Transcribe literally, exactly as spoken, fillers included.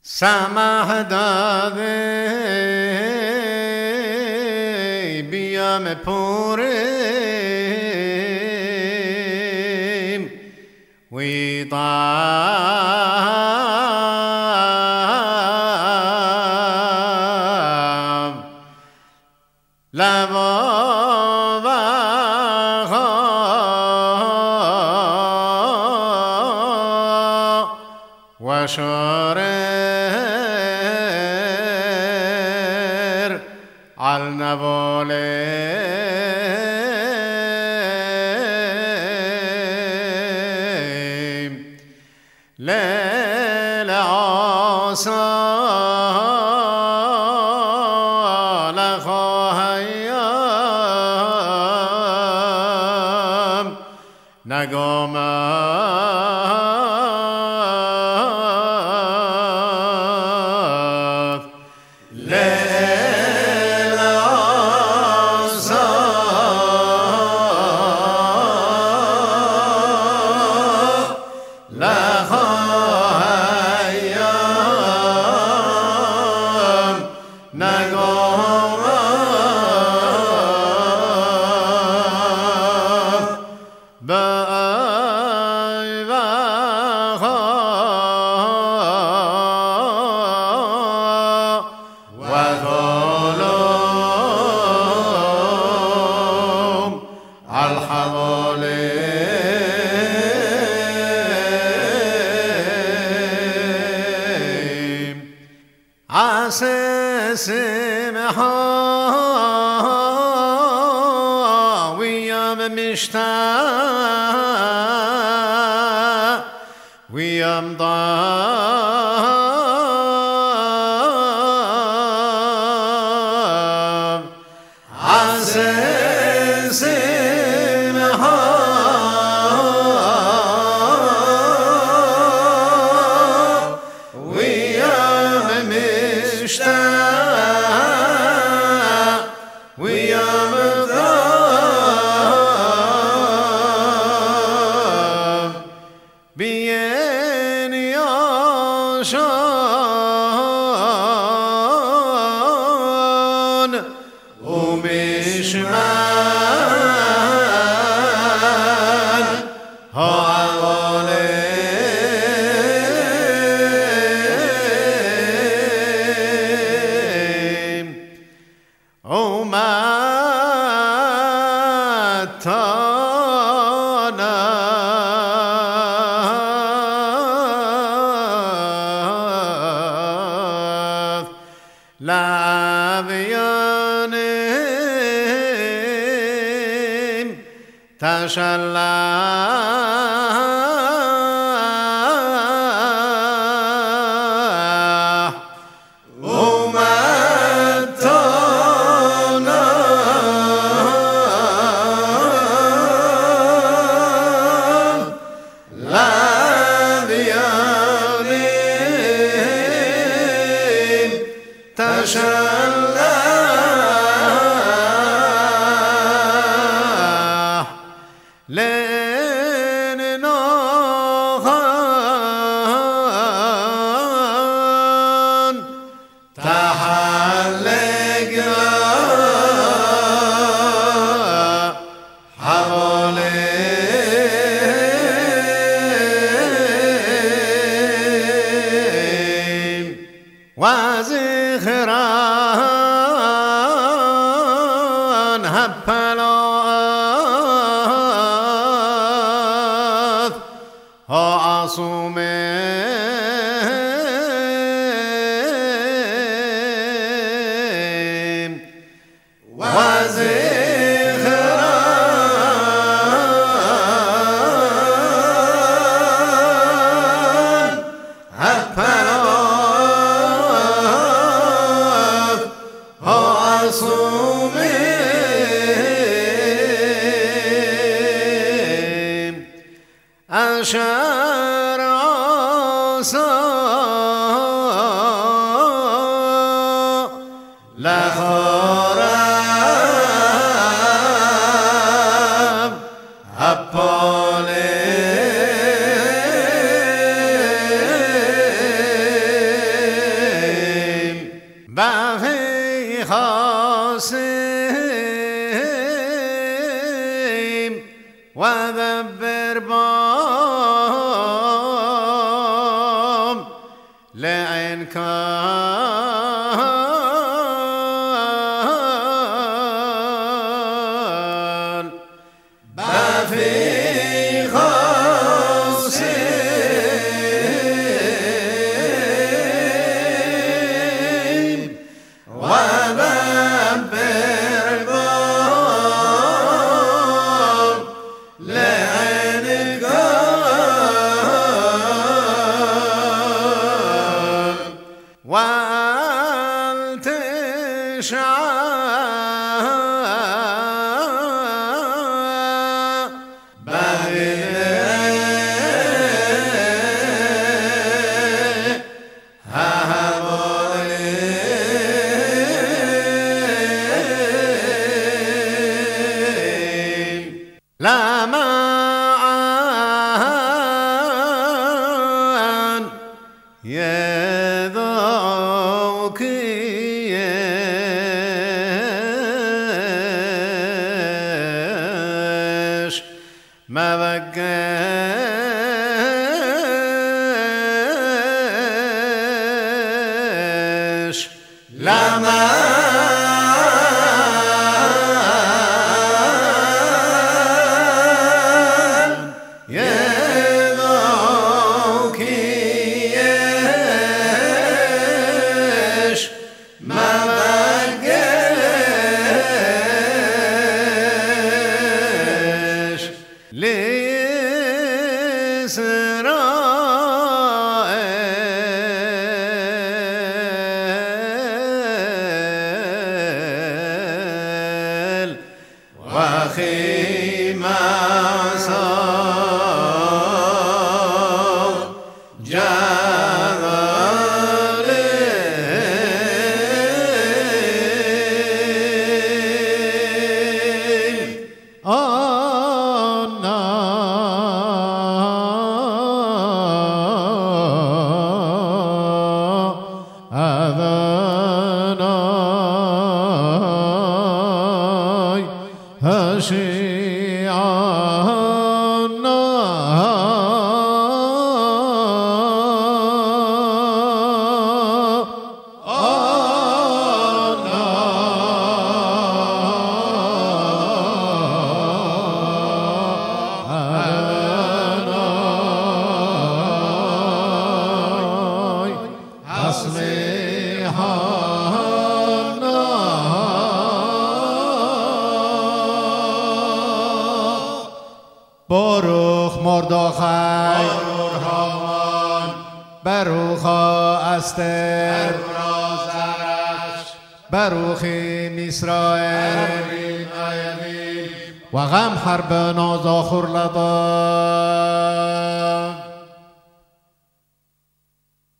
سمح داده بیام پوریم وی طاب لبا و شارر النوالي ليل عصا لخواهيام نقوم سمحا ويام مشتاق ويام ضاب عسى سمحا ويام مشتاق ويام ضاب بين ياشان ومشمان ها لعبيانهم تشلح ومتانا لعبيانهم تشلح لين نوخان تحلق حواليهم وزخران هبلات ها عصومين وزخران هبلات ها عصومين أشار عصا لخراب هبالي خاصم وذبر بام لعن كان بفي خاصم وذبر بام لعن كان والتشعى بهي هابولي لما عن يذوق يش ما بقاش لما يذوق يش ما بقاش لإسرائيل وخيمة صار جبل أذناي هشيعنا بروخ مردخای برور هامان بروخا استر برورا زرش بروخی میسرائیل برین آیمین و غم حرب نازاخور لبا